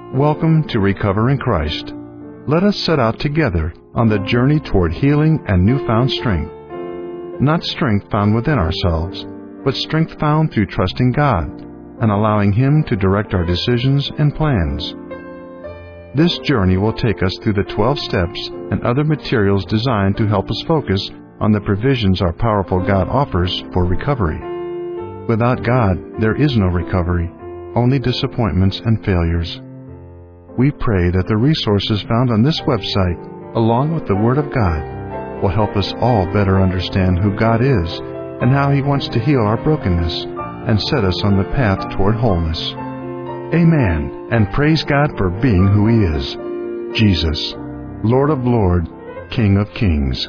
Welcome to Recover in Christ. Let us set out together on the journey toward healing and newfound strength. Not strength found within ourselves, but strength found through trusting God and allowing Him to direct our decisions and plans. This journey will take us through the 12 steps and other materials designed to help us focus on the provisions our powerful God offers for recovery. Without God, there is no recovery, only disappointments and failures. We pray that the resources found on this website, along with the Word of God, will help us all better understand who God is and how He wants to heal our brokenness and set us on the path toward wholeness. Amen, and praise God for being who He is, Jesus, Lord of Lords, King of Kings.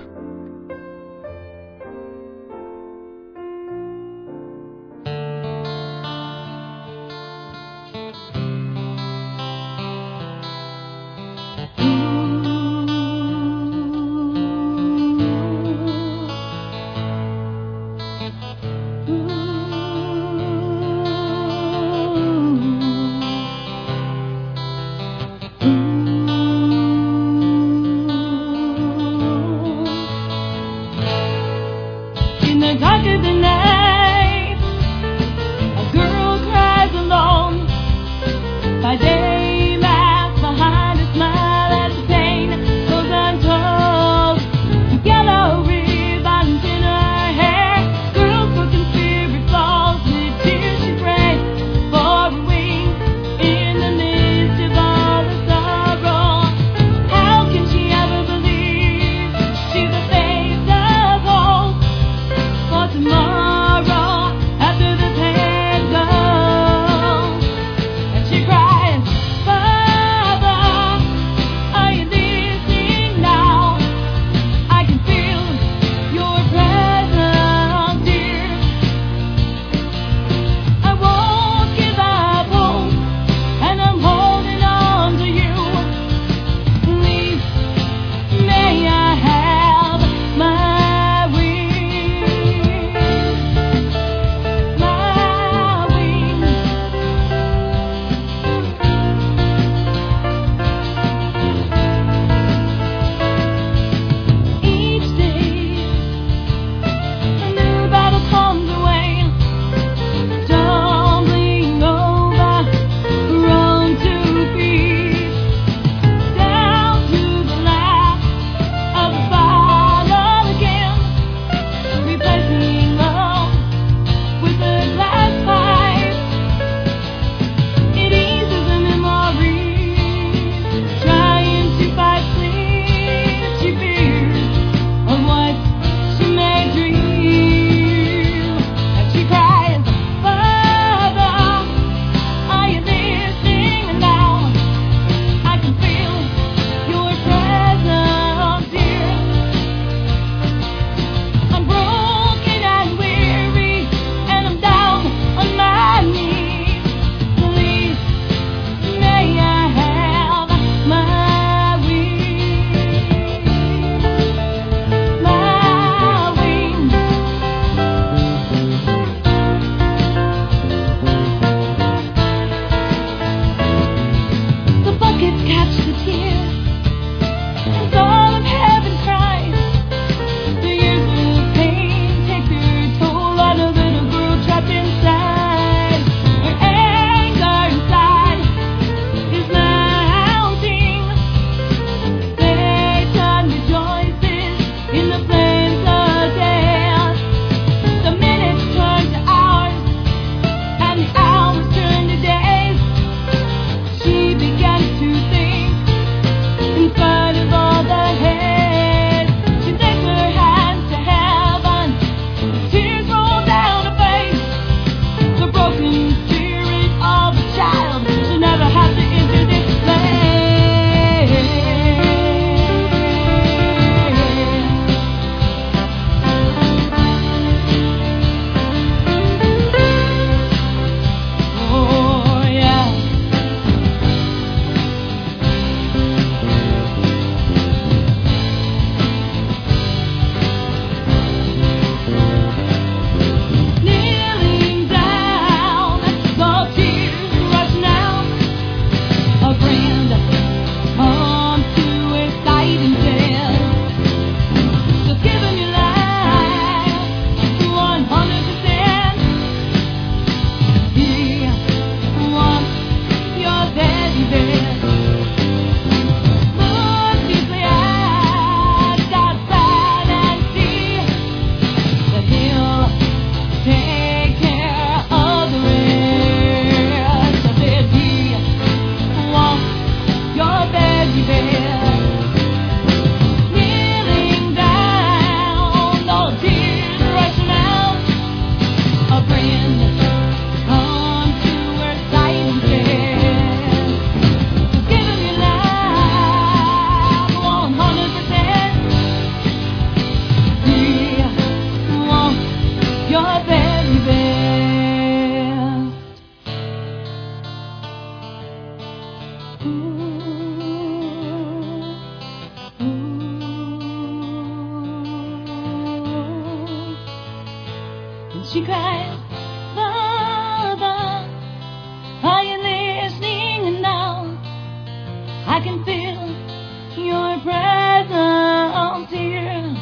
She cried, Father, are you listening now? I can feel your presence here.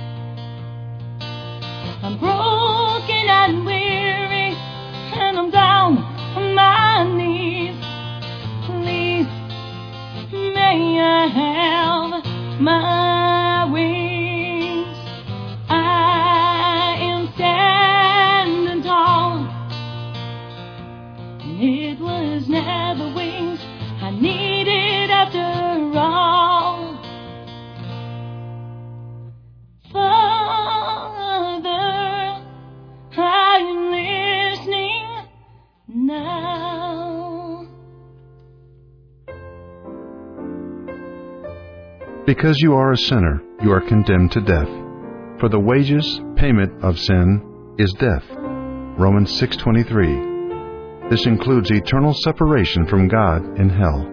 I'm broken and weary, and I'm down on my knees. Please, may I have my wings? I am standing tall. It was never wings I needed after all. Father, I'm listening now. Because you are a sinner, you are condemned to death. For the wages, payment of sin, is death. Romans 6:23. This includes eternal separation from God in hell.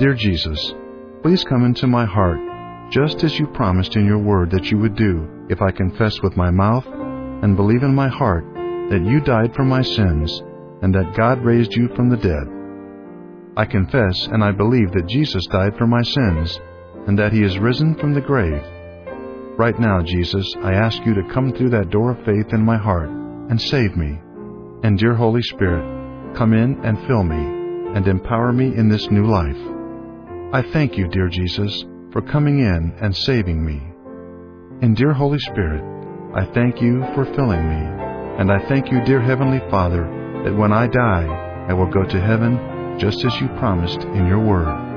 Dear Jesus, please come into my heart, just as you promised in your word that you would do if I confess with my mouth and believe in my heart that you died for my sins and that God raised you from the dead. I confess and I believe that Jesus died for my sins and that he is risen from the grave. Right now, Jesus, I ask you to come through that door of faith in my heart and save me. And dear Holy Spirit, come in and fill me and empower me in this new life. I thank you, dear Jesus, for coming in and saving me. And dear Holy Spirit, I thank you for filling me. And I thank you, dear Heavenly Father, that when I die, I will go to heaven just as you promised in your word.